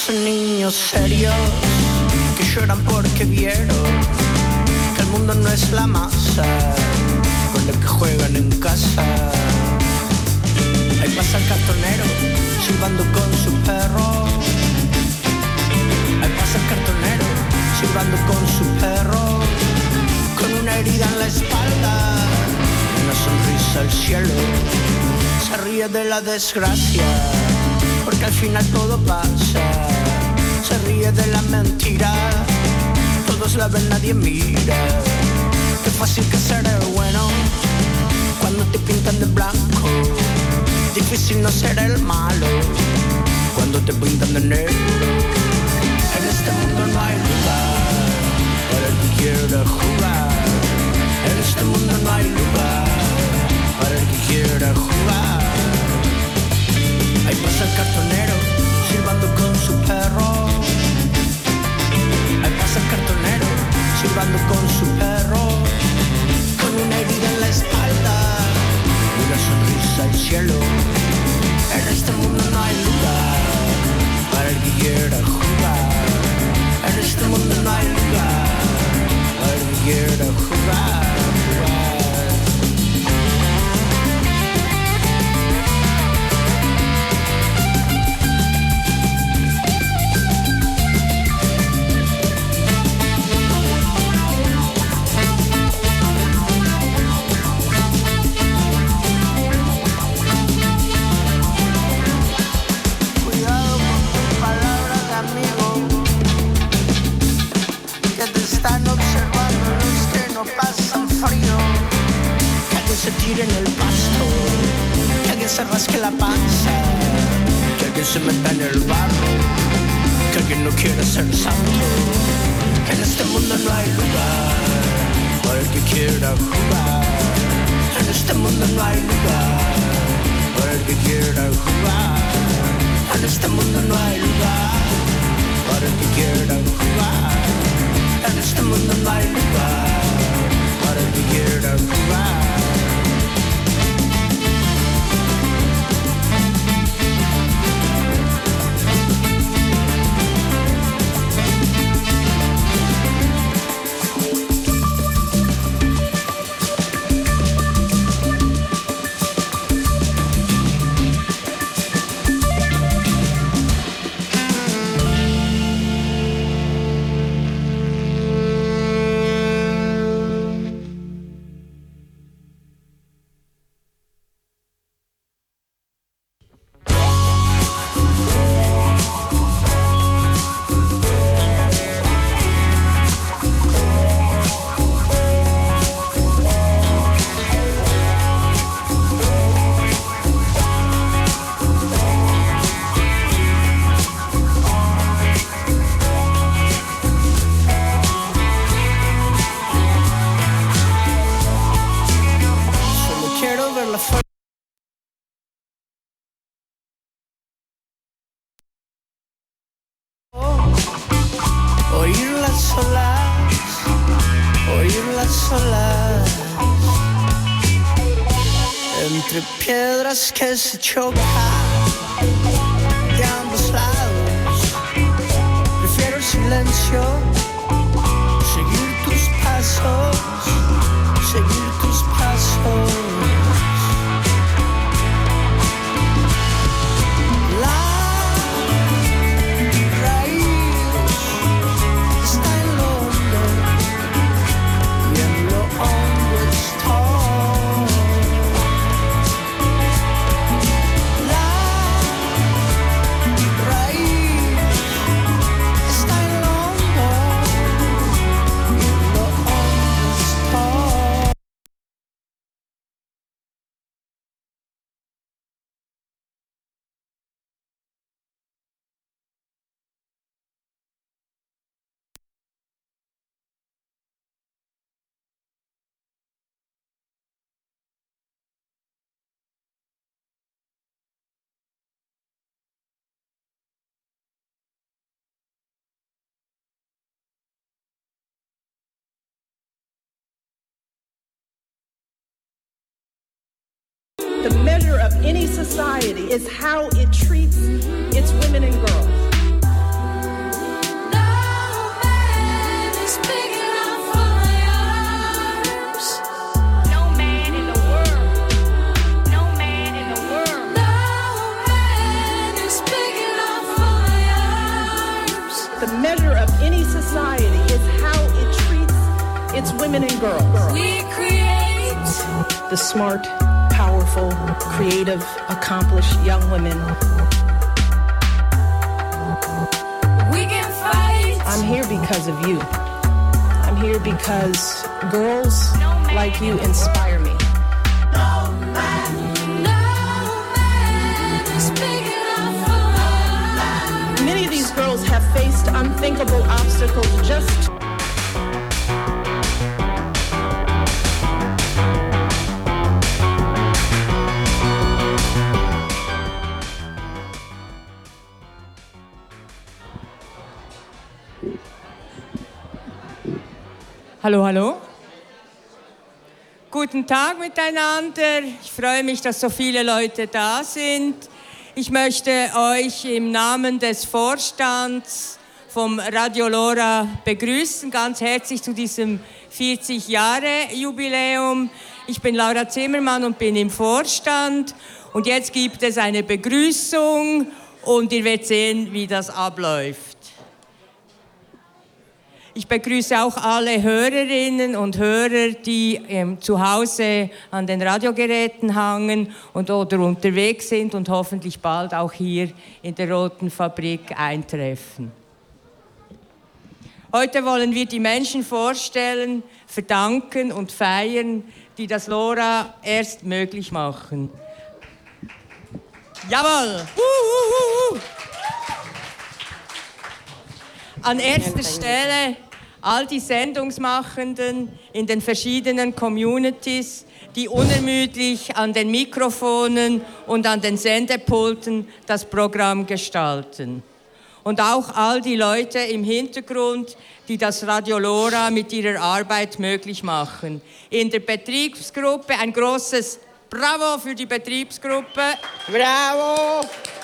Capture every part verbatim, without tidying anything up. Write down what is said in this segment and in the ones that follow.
son niños serios que lloran porque vieron que el mundo no es la masa con la que juegan en casa. Ahí pasa el cartonero silbando con su perro. Ahí pasa el cartonero silbando con su perro, con una herida en la espalda, una sonrisa al cielo. Se ríe de la desgracia porque al final todo pasa. Se ríe de la mentira, todos la ven, nadie mira. Qué fácil que ser el bueno cuando te pintan de blanco. Difícil no ser el malo cuando te pintan de negro. En este mundo no hay lugar para el que quiera jugar. En este mundo no hay lugar para el que quiera jugar. Ahí pasa el cartonero silbando con su perro. Ahí pasa el cartonero silbando con su perro, con una herida en la espalda y una sonrisa al cielo. En este mundo no hay lugar para el que quiera jugar. En este mundo no hay lugar para el que quiera jugar. Se tire en el pasto, que alguien se rasque la panza, que alguien se meta en el barro, que alguien no quiera ser santo. En este mundo no hay lugar para el que quiera jugar. En este mundo no hay lugar para el que quiera jugar. En este mundo no hay lugar para el que quiera jugar. En este mundo no hay lugar para el que quiera jugar. Que se chocan de ambos lados. Prefiero el silencio, seguir tus pasos, seguir tus pasos. La raíz está en lo hondo y en lo hondo está. The measure of any society is how it treats its women and girls. the smart, powerful, creative, accomplished young women. We can fight. I'm here because of you. I'm here because girls like you inspire me. No man, no man is big enough for us. Many of these girls have faced unthinkable obstacles just Hallo, hallo. Guten Tag miteinander. Ich freue mich, dass so viele Leute da sind. Ich möchte euch im Namen des Vorstands vom Radio Lora begrüßen, ganz herzlich zu diesem vierzig Jahre Jubiläum. Ich bin Laura Zimmermann und bin im Vorstand. Und jetzt gibt es eine Begrüßung und ihr werdet sehen, wie das abläuft. Ich begrüße auch alle Hörerinnen und Hörer, die ähm, zu Hause an den Radiogeräten hangen und oder unterwegs sind und hoffentlich bald auch hier in der Roten Fabrik eintreffen. Heute wollen wir die Menschen vorstellen, verdanken und feiern, die das Lora erst möglich machen. Jawohl! Uh, uh, uh. An erster Stelle all die Sendungsmachenden in den verschiedenen Communities, die unermüdlich an den Mikrofonen und an den Sendepulten das Programm gestalten. Und auch all die Leute im Hintergrund, die das Radio Lora mit ihrer Arbeit möglich machen. In der Betriebsgruppe ein großes Bravo für die Betriebsgruppe. Bravo!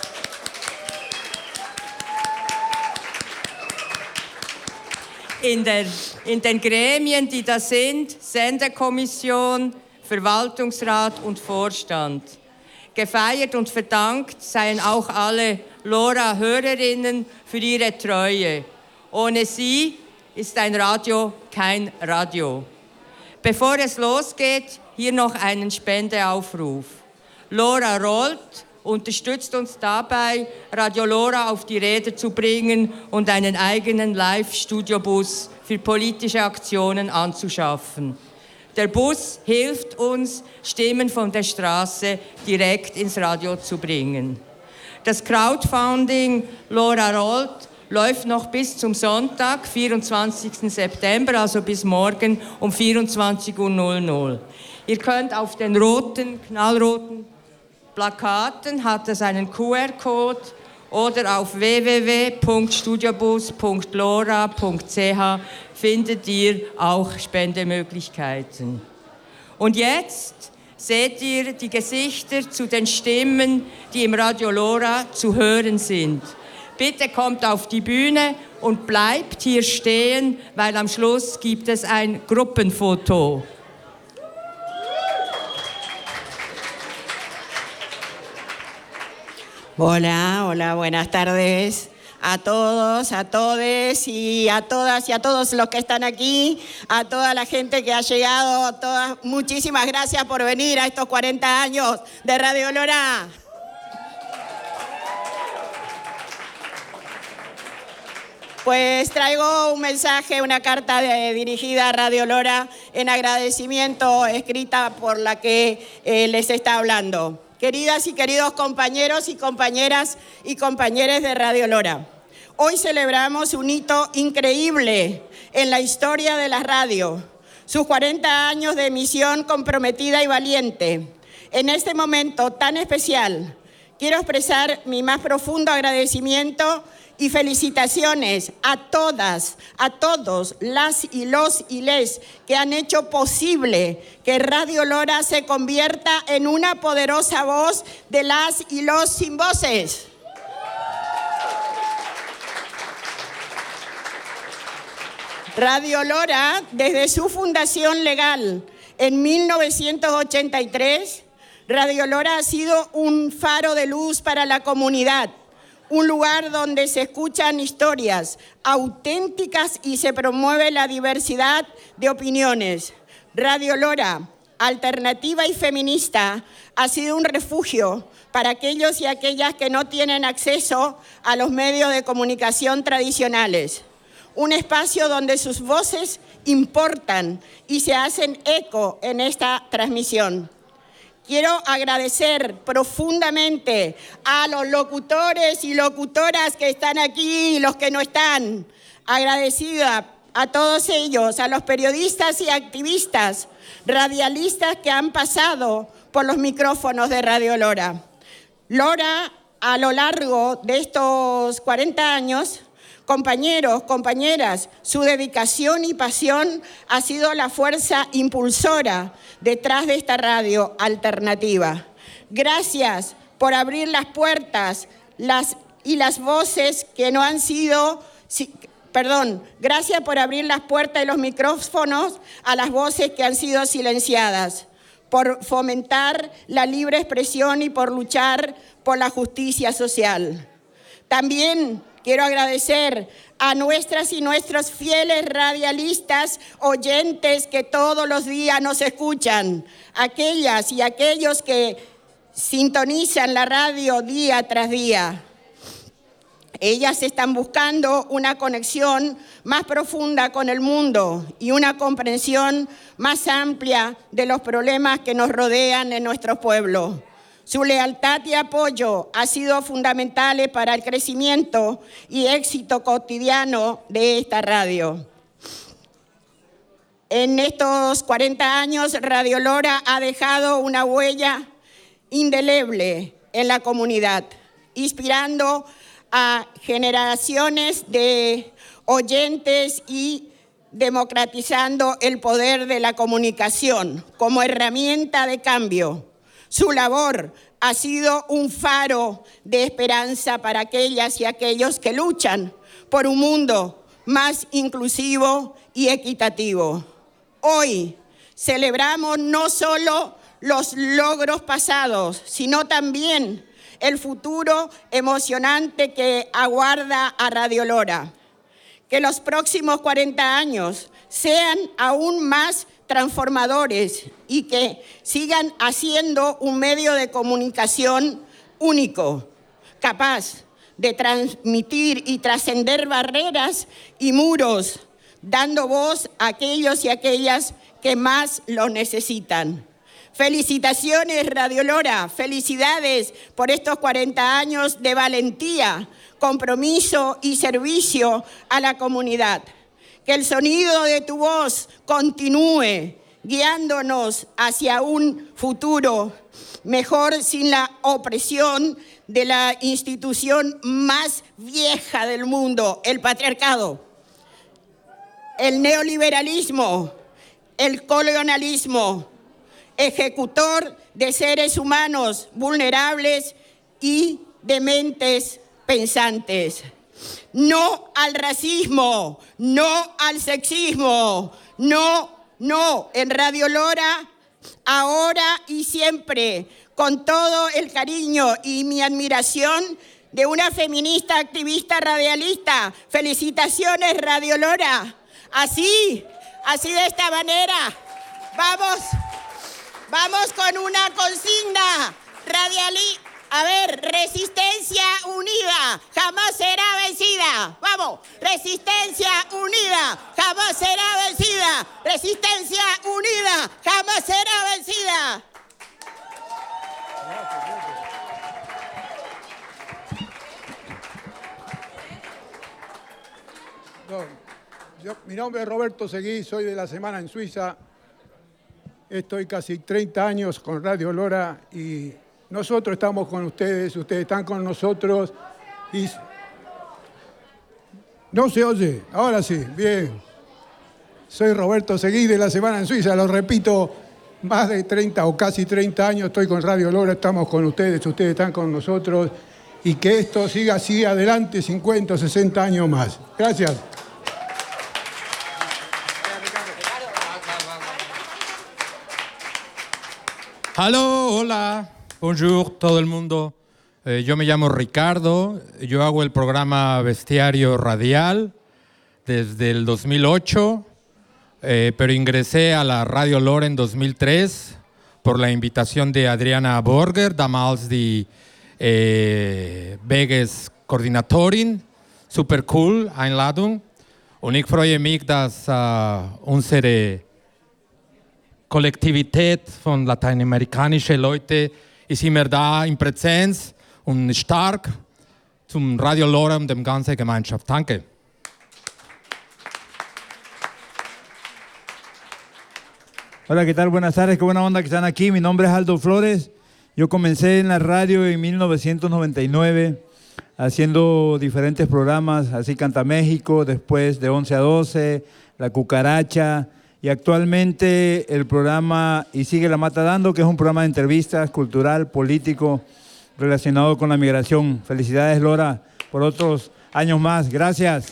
In, der, in den Gremien, die da sind, Sendekommission, Verwaltungsrat und Vorstand. Gefeiert und verdankt seien auch alle Lora-Hörerinnen für ihre Treue. Ohne sie ist ein Radio kein Radio. Bevor es losgeht, hier noch einen Spendeaufruf. Lora rollt, unterstützt uns dabei, Radio Lora auf die Räder zu bringen und einen eigenen Live-Studiobus für politische Aktionen anzuschaffen. Der Bus hilft uns, Stimmen von der Straße direkt ins Radio zu bringen. Das Crowdfunding Lora rollt läuft noch bis zum Sonntag, vierundzwanzigsten September, also bis morgen um vierundzwanzig Uhr. Ihr könnt auf den roten, knallroten Plakaten hat es einen Q R-Code oder auf w w w punkt studiobus punkt lora punkt c h findet ihr auch Spendemöglichkeiten. Und jetzt seht ihr die Gesichter zu den Stimmen, die im Radio Lora zu hören sind. Bitte kommt auf die Bühne und bleibt hier stehen, weil am Schluss gibt es ein Gruppenfoto. Hola, hola, buenas tardes a todos, a todes y a todas y a todos los que están aquí, a toda la gente que ha llegado, todas, muchísimas gracias por venir a estos cuarenta años de Radio Lora. Pues traigo un mensaje, una carta de, dirigida a Radio Lora en agradecimiento, escrita por la que eh, les está hablando. Queridas y queridos compañeros y compañeras y compañeros de Radio Lora, hoy celebramos un hito increíble en la historia de la radio, sus cuarenta años de emisión comprometida y valiente. En este momento tan especial, quiero expresar mi más profundo agradecimiento y felicitaciones a todas, a todos las y los y les que han hecho posible que Radio Lora se convierta en una poderosa voz de las y los sin voces. Radio Lora, desde su fundación legal en mil novecientos ochenta y tres, Radio Lora ha sido un faro de luz para la comunidad, un lugar donde se escuchan historias auténticas y se promueve la diversidad de opiniones. Radio Lora alternativa y feminista ha sido un refugio para aquellos y aquellas que no tienen acceso a los medios de comunicación tradicionales. Un espacio donde sus voces importan y se hacen eco en esta transmisión. Quiero agradecer profundamente a los locutores y locutoras que están aquí y los que no están. Agradecida a todos ellos, a los periodistas y activistas, radialistas que han pasado por los micrófonos de Radio Lora. Lora, a lo largo de estos cuarenta años, compañeros, compañeras, su dedicación y pasión ha sido la fuerza impulsora detrás de esta radio alternativa. Gracias por abrir las puertas las, y las voces que no han sido... Si, perdón, gracias por abrir las puertas y los micrófonos a las voces que han sido silenciadas, por fomentar la libre expresión y por luchar por la justicia social. También quiero agradecer a nuestras y nuestros fieles radialistas oyentes que todos los días nos escuchan, aquellas y aquellos que sintonizan la radio día tras día. Ellas están buscando una conexión más profunda con el mundo y una comprensión más amplia de los problemas que nos rodean en nuestro pueblo. Su lealtad y apoyo ha sido fundamentales para el crecimiento y éxito cotidiano de esta radio. En estos cuarenta años, Radio Lora ha dejado una huella indeleble en la comunidad, inspirando a generaciones de oyentes y democratizando el poder de la comunicación como herramienta de cambio. Su labor ha sido un faro de esperanza para aquellas y aquellos que luchan por un mundo más inclusivo y equitativo. Hoy celebramos no solo los logros pasados, sino también el futuro emocionante que aguarda a Radio Lora. Que los próximos cuarenta años sean aún más transformadores y que sigan haciendo un medio de comunicación único, capaz de transmitir y trascender barreras y muros, dando voz a aquellos y aquellas que más lo necesitan. Felicitaciones, Radio Lora, felicidades por estos cuarenta años de valentía, compromiso y servicio a la comunidad. Que el sonido de tu voz continúe guiándonos hacia un futuro mejor sin la opresión de la institución más vieja del mundo, el patriarcado, el neoliberalismo, el colonialismo, ejecutor de seres humanos vulnerables y de mentes pensantes. No al racismo, no al sexismo, no, no. En Radio Lora, ahora y siempre, con todo el cariño y mi admiración de una feminista activista radialista. Felicitaciones, Radio Lora. Así, así de esta manera, vamos, vamos con una consigna radialista. A ver, resistencia unida jamás será vencida. Vamos, resistencia unida jamás será vencida. Resistencia unida jamás será vencida. No, yo, mi nombre es Roberto Seguí, soy de La Semana en Suiza. Estoy casi treinta años con Radio Lora y nosotros estamos con ustedes, ustedes están con nosotros. Y... ¿No se oye? Ahora sí, bien. Soy Roberto Seguí de La Semana en Suiza, lo repito, más de treinta o casi treinta años estoy con Radio Lora, estamos con ustedes, ustedes están con nosotros. Y que esto siga así adelante cincuenta o sesenta años más. Gracias. Aló, hola. Bonjour, todo el mundo. Eh, yo me llamo Ricardo. Yo hago el programa Bestiario Radial desde el dos mil ocho. eh, pero ingresé a la Radio Lora en dos mil tres por la invitación de Adriana Borger, damals die äh, Weges-Koordinatorin. Super cool, Einladung. Und ich freue mich, dass äh, unsere Kollektivität von lateinamerikanischen Leuten ist immer da in Präsenz und stark zum Radio Lora und der ganzen Gemeinschaft. Danke. Hola, ¿qué tal? Buenas tardes, qué buena onda que están aquí. Mi nombre es Aldo Flores. Yo comencé en la radio en mil novecientos noventa y nueve haciendo diferentes programas, así Canta México, después de once a doce, La Cucaracha y actualmente el programa Y Sigue la Mata Dando, que es un programa de entrevistas cultural, político, relacionado con la migración. Felicidades, Lora, por otros años más. Gracias.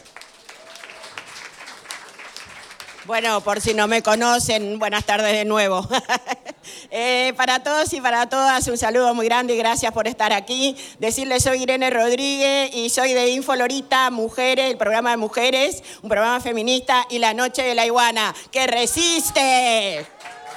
Bueno, por si no me conocen, buenas tardes de nuevo. eh, para todos y para todas, un saludo muy grande y gracias por estar aquí. Decirles, soy Irene Rodríguez y soy de Info Lorita, Mujeres, el programa de mujeres, un programa feminista, y La Noche de la Iguana, que resiste.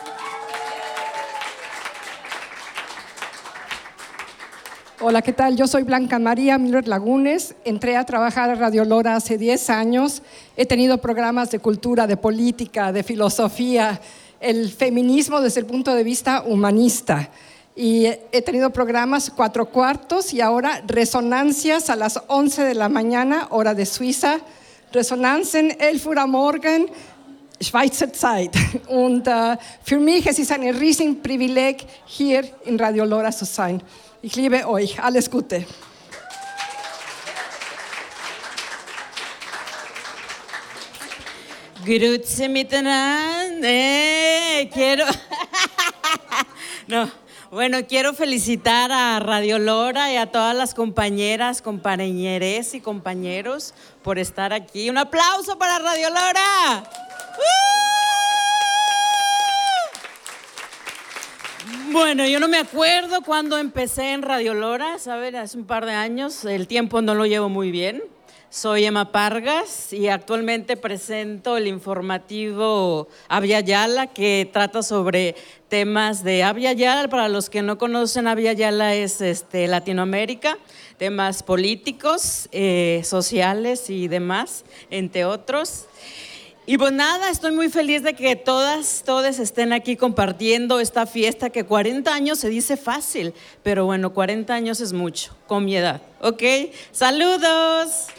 Hola, ¿qué tal? Yo soy Blanca María Miller Lagunes. Entré a trabajar a Radio Lora hace diez años. He tenido programas de cultura, de política, de filosofía, el feminismo desde el punto de vista humanista. Y he tenido programas Cuatro Cuartos y ahora Resonancias a las once de la mañana, hora de Suiza. Resonanzen, elf Uhr am Morgen, Schweizer Zeit. Und uh, für mich es ist ein riesiges Privileg, hier in Radio Lora zu sein. Ich liebe euch. Alles Gute. Grüezi miteinander. Eh, quiero. No. Bueno, quiero felicitar a Radio Lora y a todas las compañeras, compañeres y compañeros por estar aquí. Un aplauso para Radio Lora. ¡Uh! Bueno, yo no me acuerdo cuando empecé en Radio Lora, ¿saben? Hace un par de años, el tiempo no lo llevo muy bien. Soy Emma Pargas y actualmente presento el informativo Abya Yala, que trata sobre temas de Abya Yala. Para los que no conocen, Abya Yala es este, Latinoamérica, temas políticos, eh, sociales y demás, entre otros. Y pues nada, estoy muy feliz de que todas, todos estén aquí compartiendo esta fiesta que cuarenta años se dice fácil, pero bueno, cuarenta años es mucho, con mi edad, ¿ok? ¡Saludos!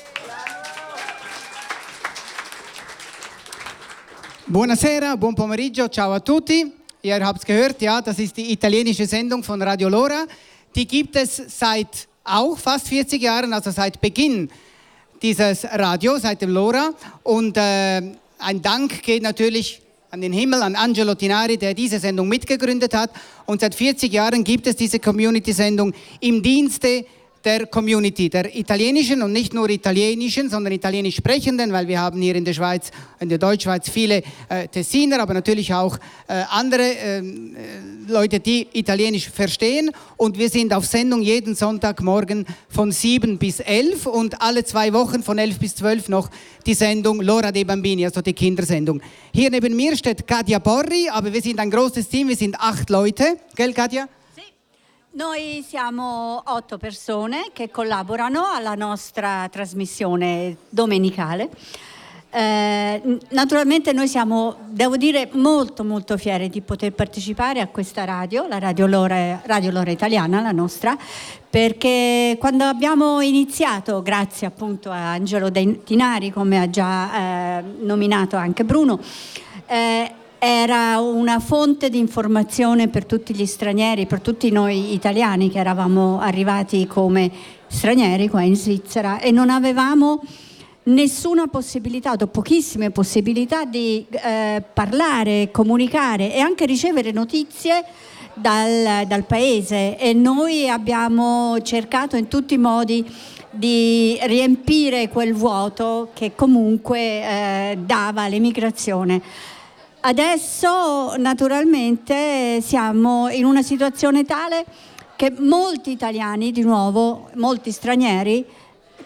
Buonasera, buon pomeriggio, ciao a tutti. Ihr habt es gehört, ja, das ist die italienische Sendung von Radio Lora. Die gibt es seit auch fast vierzig Jahren, also seit Beginn dieses Radio, seit dem Lora. Und äh, ein Dank geht natürlich an den Himmel, an Angelo Tinari, der diese Sendung mitgegründet hat. Und seit vierzig Jahren gibt es diese Community-Sendung im Dienste der Community, der italienischen und nicht nur italienischen, sondern italienisch sprechenden, weil wir haben hier in der Schweiz, in der Deutschschweiz viele äh, Tessiner, aber natürlich auch äh, andere äh, Leute, die Italienisch verstehen. Und wir sind auf Sendung jeden Sonntagmorgen von sieben bis elf und alle zwei Wochen von elf bis zwölf noch die Sendung L'Ora dei Bambini, also die Kindersendung. Hier neben mir steht Katia Porri, aber wir sind ein großes Team, wir sind acht Leute, gell Katia? Noi siamo otto persone che collaborano alla nostra trasmissione domenicale. Eh, naturalmente noi siamo, devo dire, molto molto fieri di poter partecipare a questa radio, la Radio Lora, Radio Lora Italiana, la nostra, perché quando abbiamo iniziato, grazie appunto a Angelo Tinari, come ha già eh, nominato anche Bruno, eh, era una fonte di informazione per tutti gli stranieri, per tutti noi italiani che eravamo arrivati come stranieri qua in Svizzera e non avevamo nessuna possibilità, o pochissime possibilità di eh, parlare, comunicare e anche ricevere notizie dal, dal paese, e noi abbiamo cercato in tutti i modi di riempire quel vuoto che comunque eh, dava l'emigrazione. Adesso naturalmente siamo in una situazione tale che molti italiani, di nuovo molti stranieri,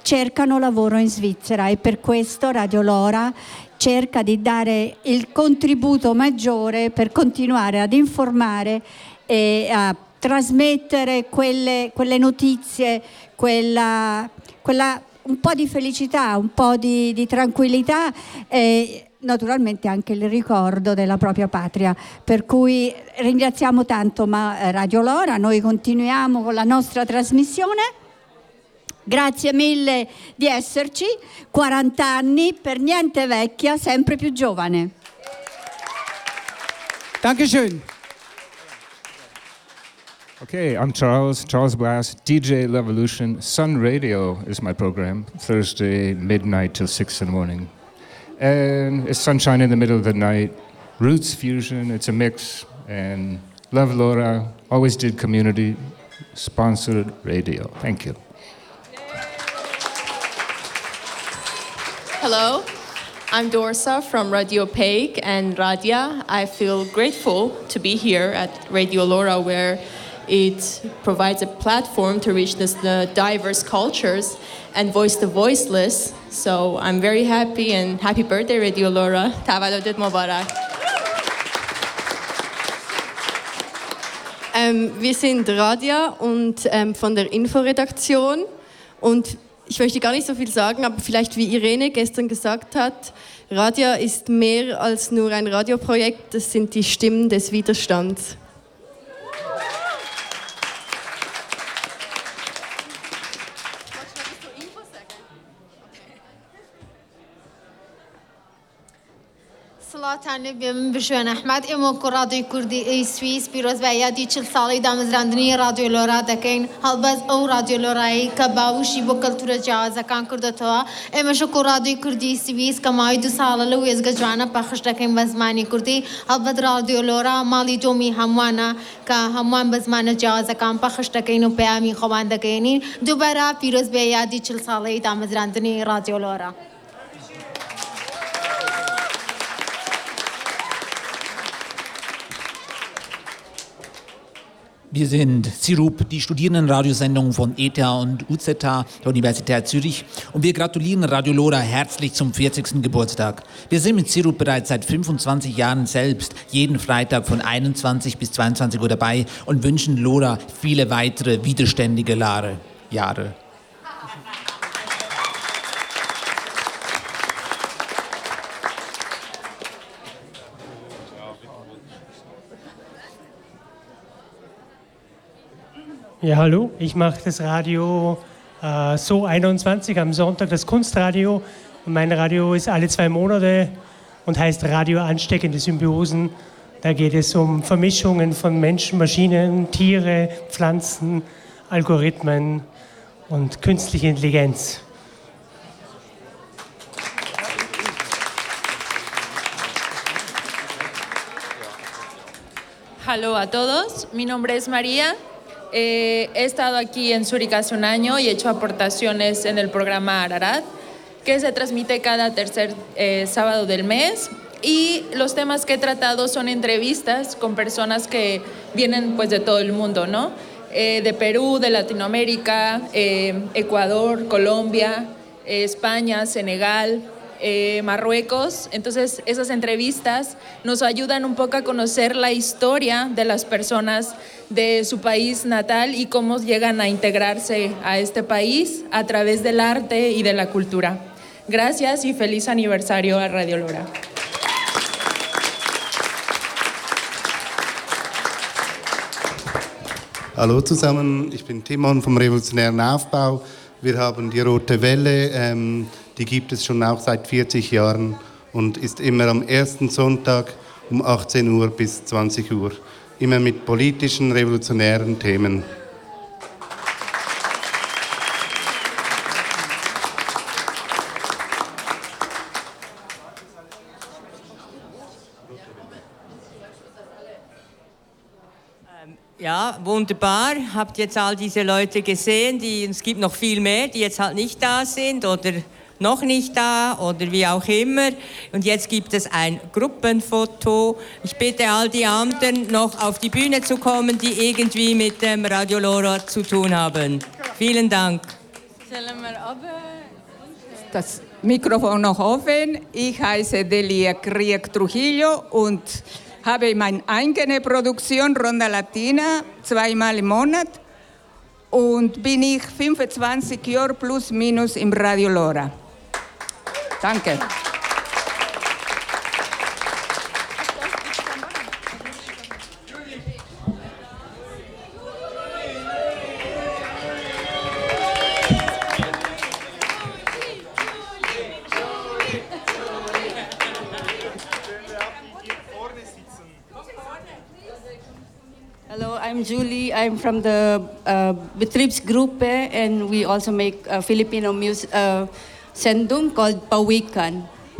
cercano lavoro in Svizzera e per questo Radio Lora cerca di dare il contributo maggiore per continuare ad informare e a trasmettere quelle, quelle notizie, quella, quella, un po' di felicità, un po' di, di tranquillità e naturalmente anche il ricordo della propria patria. Per cui ringraziamo tanto Radio Lora, noi continuiamo con la nostra trasmissione. Grazie mille di esserci, quaranta anni, per niente vecchia, sempre più giovane. Dankeschön. Okay, I'm Charles, Charles Blass, D J Levolution. Sun Radio is my program, Thursday midnight till six in the morning. And it's sunshine in the middle of the night, roots fusion, it's a mix, and Love Laura, always did community sponsored radio. Thank you. Hello, I'm Dorsa from Radio Paik and Radia. I feel grateful to be here at Radio Lora, where it provides a platform to reach this, the diverse cultures and voice the voiceless. So I'm very happy, and happy birthday, Radio Lora. Tavalludet Mubarak. Ähm, wir sind Radia und ähm, von der Inforedaktion und ich möchte gar nicht so viel sagen, aber vielleicht wie Irene gestern gesagt hat, Radia ist mehr als nur ein Radioprojekt, das sind die Stimmen des Widerstands. سڵاتان لێبێ من بشوێن ئەحمەد ئێمە کوڕادۆی کوردی ئەی سویس پیرۆز بە یادی چل ساڵی دامەزراندنی رادیۆ لۆرا دەکەین هەڵبەت ئەو رادیۆ لۆرایی کە باوشی بۆ کەلتورە جیاوازەکان کردوتەوە ئێمەشە کوڕادۆی کوردی سویس کە ماوەی دوو ساڵە لە وێزگە جوانە پەخش دەکەین بە زمانی کوردی هەڵبەت رادیۆ لۆرا ماڵی دۆمی هەمووانە کە هەمووان بە زمانە جیاوازەکان پەخش دەکەین و پەیامی خۆمان دەگەێنین دووبارە پیرۆز بە یادی چل ساڵەی دامەزراندنی رادیۆ لۆرا. Wir sind Sirup, die Studierendenradiosendung von E T H und U Z H der Universität Zürich, und wir gratulieren Radio Lora herzlich zum vierzigsten Geburtstag. Wir sind mit Sirup bereits seit fünfundzwanzig Jahren selbst jeden Freitag von einundzwanzig bis zweiundzwanzig Uhr dabei und wünschen Lora viele weitere widerständige Jahre. Ja, hallo, ich mache das Radio äh, So einundzwanzig am Sonntag, das Kunstradio. Und mein Radio ist alle zwei Monate und heißt Radio Ansteckende Symbiosen. Da geht es um Vermischungen von Menschen, Maschinen, Tiere, Pflanzen, Algorithmen und künstliche Intelligenz. Hola a todos, mi nombre es María. Eh, he estado aquí en Zúrich hace un año y he hecho aportaciones en el programa Ararat, que se transmite cada tercer eh, sábado del mes. Y los temas que he tratado son entrevistas con personas que vienen pues de todo el mundo, ¿no? Eh, de Perú, de Latinoamérica, eh, Ecuador, Colombia, eh, España, Senegal, eh, Marruecos. Entonces esas entrevistas nos ayudan un poco a conocer la historia de las personas de su país natal y cómo llegan a integrarse a este país a través del arte y de la cultura. Gracias y feliz aniversario a Radio Lora. Hallo zusammen, ich bin Timon vom Revolutionären Aufbau. Wir haben die Rote Welle, ähm, die gibt es schon auch seit vierzig Jahren und ist immer am ersten Sonntag um achtzehn Uhr bis zwanzig Uhr. Immer mit politischen, revolutionären Themen. Ja, wunderbar. Habt jetzt all diese Leute gesehen, die, es gibt noch viel mehr, die jetzt halt nicht da sind oder noch nicht da oder wie auch immer. Und jetzt gibt es ein Gruppenfoto. Ich bitte all die anderen noch auf die Bühne zu kommen, die irgendwie mit dem Radio Lora zu tun haben. Vielen Dank. Sollen wir runter? das Mikrofon noch offen. Ich heiße Delia Krieg Trujillo und habe meine eigene Produktion Ronda Latina zweimal im Monat und bin ich fünfundzwanzig Jahre plus minus im Radio Lora. Danke. Hello, I'm Julie. I'm from the uh, Betriebsgruppe, and we also make a Filipino music uh, sendung called Pawikan.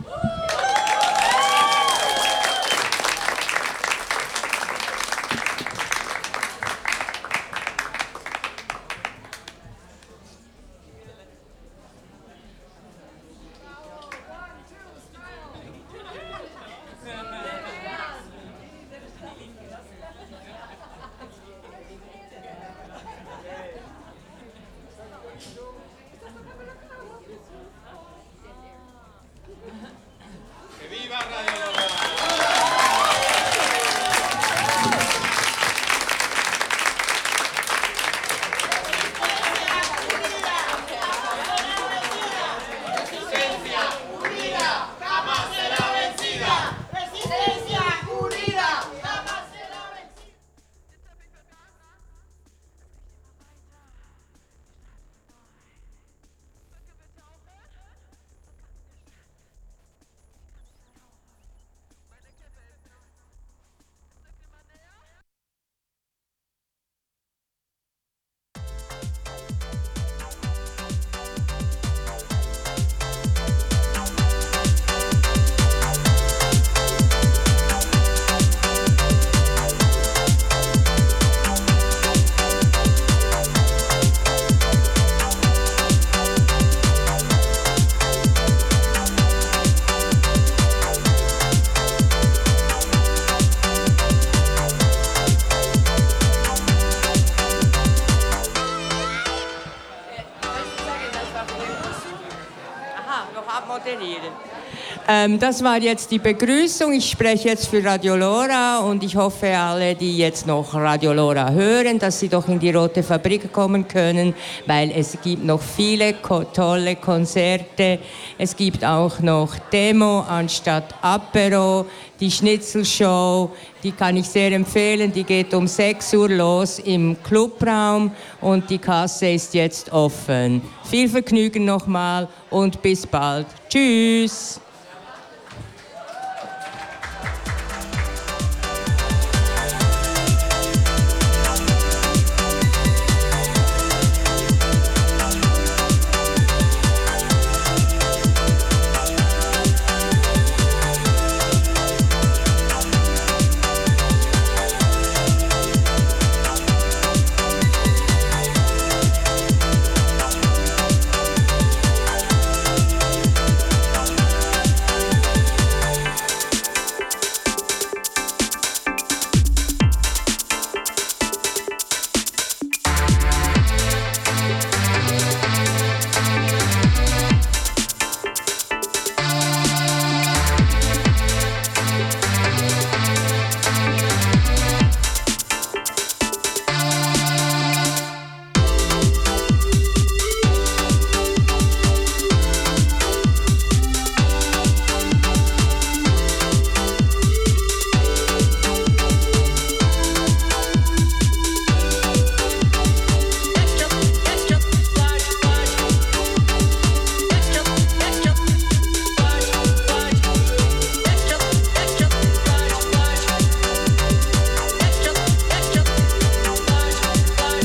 Ähm, das war jetzt die Begrüßung. Ich spreche jetzt für Radio Lora und ich hoffe alle, die jetzt noch Radio Lora hören, dass sie doch in die Rote Fabrik kommen können, weil es gibt noch viele ko- tolle Konzerte. Es gibt auch noch Demo anstatt Apero, die Schnitzelshow, die kann ich sehr empfehlen. Die geht um sechs Uhr los im Clubraum und die Kasse ist jetzt offen. Viel Vergnügen nochmal und bis bald. Tschüss!